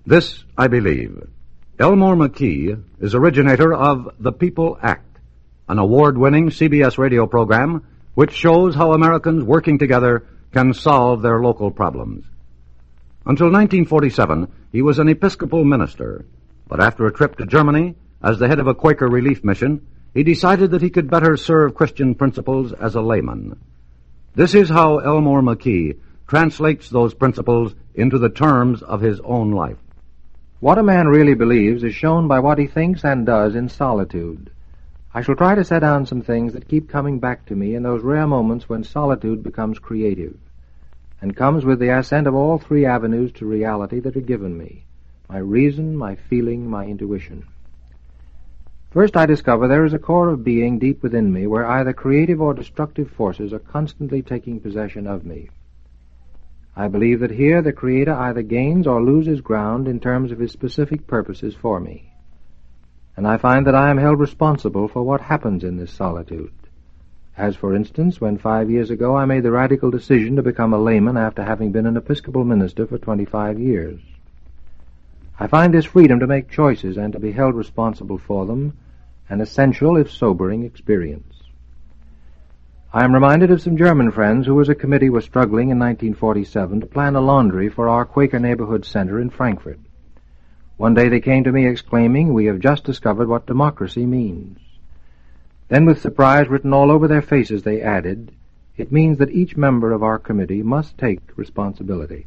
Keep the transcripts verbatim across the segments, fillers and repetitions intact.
This I believe. Elmore McKee is originator of The People Act, an award-winning C B S radio program which shows how Americans working together can solve their local problems. Until nineteen forty-seven, he was an Episcopal minister, but after a trip to Germany as the head of a Quaker relief mission, he decided that he could better serve Christian principles as a layman. This is how Elmore McKee translates those principles into the terms of his own life. What a man really believes is shown by what he thinks and does in solitude. I shall try to set down some things that keep coming back to me in those rare moments when solitude becomes creative, and comes with the ascent of all three avenues to reality that are given me: my reason, my feeling, my intuition. First, I discover there is a core of being deep within me where either creative or destructive forces are constantly taking possession of me. I believe that here the Creator either gains or loses ground in terms of his specific purposes for me. And I find that I am held responsible for what happens in this solitude. As, for instance, when five years ago I made the radical decision to become a layman after having been an Episcopal minister for twenty-five years. I find this freedom to make choices and to be held responsible for them an essential, if sobering, experience. I am reminded of some German friends who, as a committee, were struggling in nineteen forty-seven to plan a laundry for our Quaker neighborhood center in Frankfurt. One day they came to me exclaiming, "We have just discovered what democracy means." Then, with surprise written all over their faces, they added, "It means that each member of our committee must take responsibility."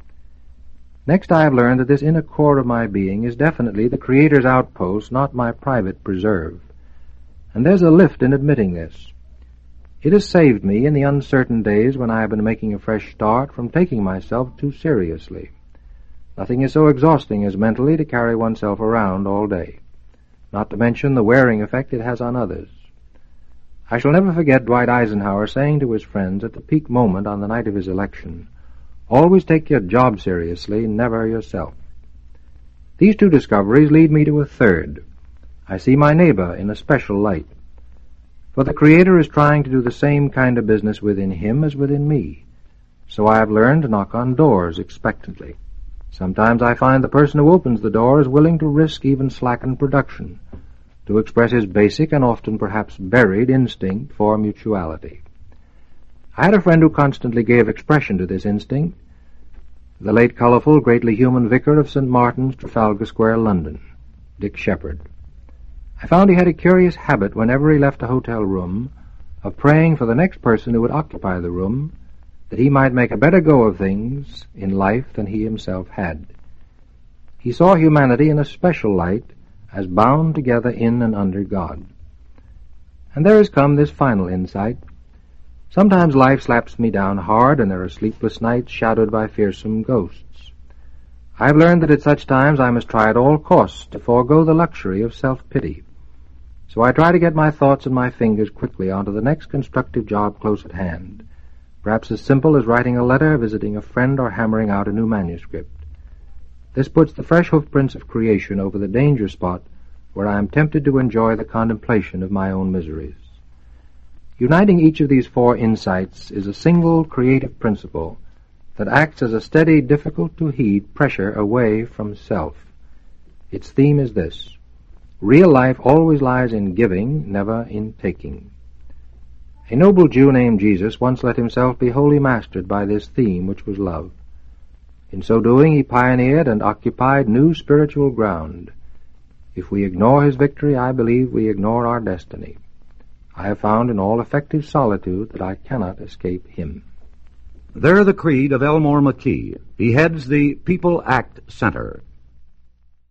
Next, I have learned that this inner core of my being is definitely the Creator's outpost, not my private preserve. And there's a lift in admitting this. It has saved me in the uncertain days when I have been making a fresh start from taking myself too seriously. Nothing is so exhausting as mentally to carry oneself around all day, not to mention the wearing effect it has on others. I shall never forget Dwight Eisenhower saying to his friends at the peak moment on the night of his election, "Always take your job seriously, never yourself." These two discoveries lead me to a third. I see my neighbor in a special light. For the Creator is trying to do the same kind of business within him as within me. So I have learned to knock on doors expectantly. Sometimes I find the person who opens the door is willing to risk even slackened production, to express his basic and often perhaps buried instinct for mutuality. I had a friend who constantly gave expression to this instinct, the late colorful, greatly human vicar of Saint Martin's, Trafalgar Square, London, Dick Shepherd. I found he had a curious habit whenever he left a hotel room of praying for the next person who would occupy the room, that he might make a better go of things in life than he himself had. He saw humanity in a special light, as bound together in and under God. And there has come this final insight. Sometimes life slaps me down hard, and there are sleepless nights shadowed by fearsome ghosts. I have learned that at such times I must try at all costs to forego the luxury of self-pity. So I try to get my thoughts and my fingers quickly onto the next constructive job close at hand, perhaps as simple as writing a letter, visiting a friend, or hammering out a new manuscript. This puts the fresh hoofprints of creation over the danger spot where I am tempted to enjoy the contemplation of my own miseries. Uniting each of these four insights is a single creative principle that acts as a steady, difficult-to-heed pressure away from self. Its theme is this: real life always lies in giving, never in taking. A noble Jew named Jesus once let himself be wholly mastered by this theme, which was love. In so doing, he pioneered and occupied new spiritual ground. If we ignore his victory, I believe we ignore our destiny. I have found in all effective solitude that I cannot escape him. There the creed of Elmore McKee. He heads the People Act Center.